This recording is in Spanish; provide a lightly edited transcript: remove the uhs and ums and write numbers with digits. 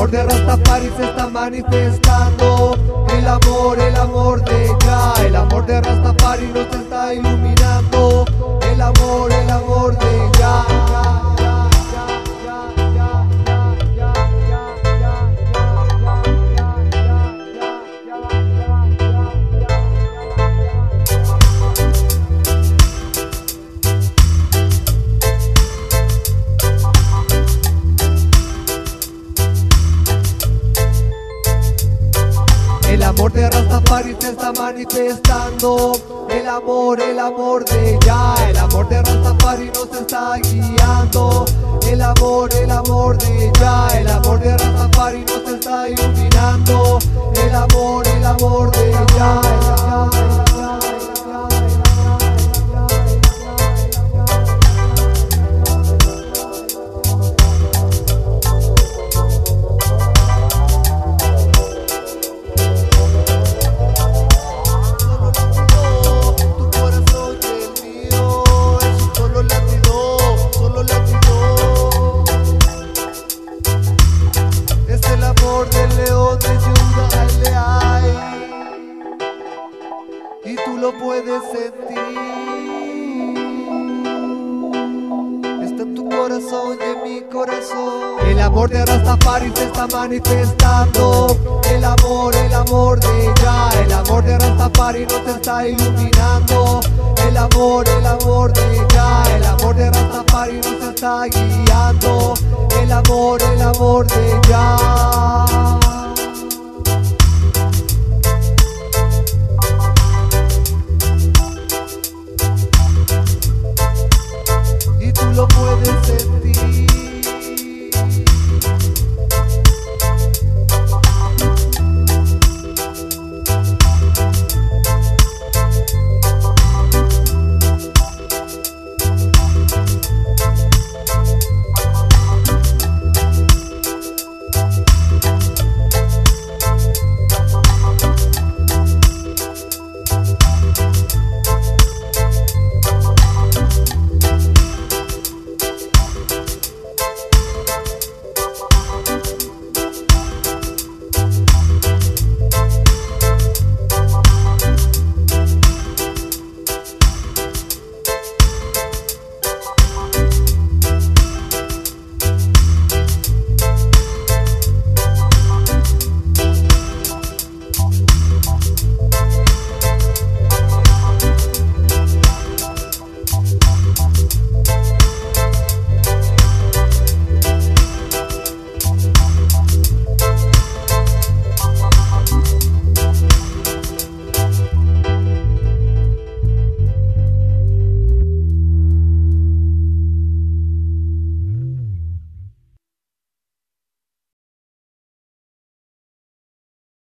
amor de Rastafari se está manifestando. El amor de ya. El amor de Rastafari nos está iluminando. El amor de ya. El amor de Rastafari se está manifestando. El amor de ya. El amor de Rastafari nos está guiando. El amor de ya. El amor de Rastafari nos está iluminando. El amor de ya. Del león de Judá Leay, y tú lo puedes sentir. Está en tu corazón y en mi corazón. El amor de Rastafari se está manifestando. El amor de ya. El amor de Rastafari nos está iluminando. El amor de ya. El amor de Rastafari nos está guiando. El amor de ya. Y tú lo puedes sentir.